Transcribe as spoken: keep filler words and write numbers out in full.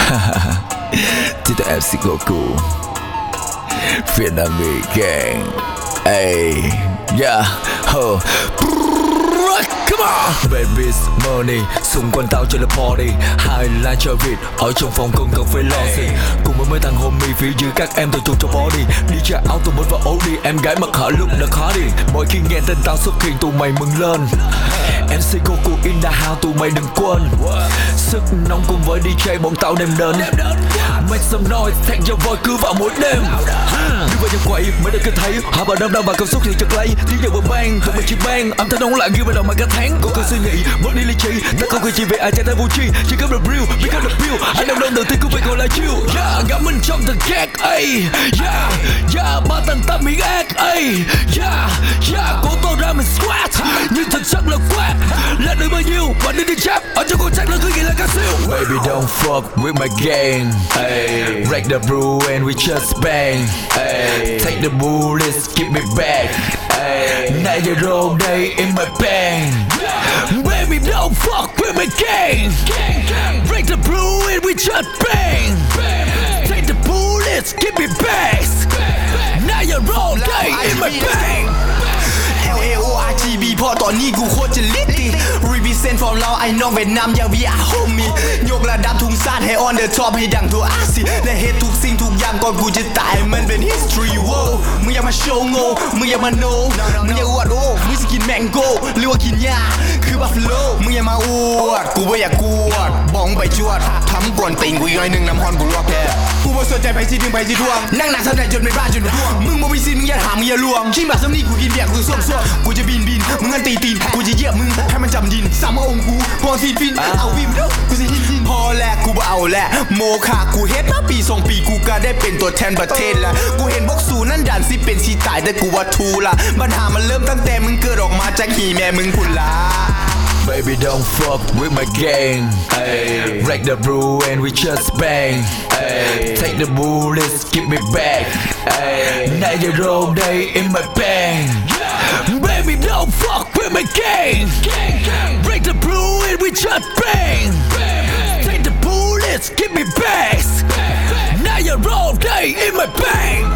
to the em xê Goku, Vietnamese gang. Hey, yeah, ho. Come on. Baby's money, xung quanh tao chơi là party. Highlight cho Việt, ở trong phòng không cần phải lo gì. Cùng với mấy thằng homie phía dưới các em tự chung cho body. đi jay auto mới vào ấu đi, em gái mặc hở lúc đã khó đi. Mỗi khi nghe tên tao xuất hiện tụi mày mừng lên. em xê Goku in the house, tụi mày đừng quên. Sức nóng cùng với đi jay bọn tao đem đến. Make some noise, thẹn cho voi cứ vào mỗi đêm. Đi vào nhà quậy, mới được kinh thấy. Hạ bà đâm đâm và cảm xúc thì chật lấy. Tiếng nhạc bờ bang, tụi mày chỉ bang. Âm thanh nóng lại ghi vào đầu mày cả tháng. Cô cần suy nghĩ, mất đi lý trí. Ta không cần chỉ về ai chạy tay vô chi. Chỉ có the real, become the real. Anh đâm đông đầu tiên cũng phải còn là chill. Yeah, ngắm mình trong the gag, ay. Yeah, yeah, ba tầng tâm miệng ác, ay. Yeah, yeah, cố tôi ra mình squat. Nhưng thật chất là quát. Là đời bao nhiêu, và đi đi chap. Ở trong con chắc là cứ nghĩ là ca siêu. Baby don't fuck with my gang. Ay. Break the rule and we just bang. Ay. Take the bullets, keep me back. Ay. Now you're all day in my bang. Baby don't fuck with my gang. Break the rule and we just bang. Take the bullets, keep me back. Now you're all day in my bang. L A O R G B เพราะตอนนี้กูโคตรจะลิตติ Represent from เราไอ้น้องเวียดนามอย่า we are homie ยกระดับทุ่งซานให้ on the top ให้ดังตัวอาซีและเฮ็ดทุกสิ่งทุกอย่างก่อนกูจะตายมันเป็น history wow มึงอย่ามาโชว์โง่มึงอย่ามาโนมึงอย่าอวดโอ้มึงสิกินแมงโก้หรือว่ากินยาคือ buffalo มึงอย่ามาอวดกูบ่อยากกวดบ้องไปจวดทำก่อนติงกูอีกหน่อยหนึ่งน้ำฮอนกูรอกแท้กูบ่สนใจไปสิดึงไปสิทวงนั่งหนักเท่าไหร่จนไม่บ้าจนร่วงมึงบ่มีสิทธิ์มึงอย่าถามมึงอย่าลวงขี้มาซ้ำนี่กูกินเบียร์กูส้มๆกูจะบินบินมึงงั้นตีตีนกูจะเหยียบมึงให้มันจำดินสามองค์กูพอซีนฟินเอาวิมเด้อกูจะหินหินพอแลกกูบ่เอาแหละโมค่ะกูเฮ็ดมาปีสองปีกูก็ได้เป็นตัวแทนประเทศละกูเห็นพวกสูนั่นดันสิเป็นสิตายแต่กูว่าทูละปัญหามันเริ่มตั้งแต่มึงเกิดออกมาจากหีแม่มึงพุ่นละ Baby don't fuck with my gang. Ay. Break the rule and we just bang. Ay. Take the bullets, keep me back. Ay. Now you're all day in my bang. Baby don't fuck with my gang. Break the rule and we just bang. Take the bullets, keep me back. Now you're all day in my bang.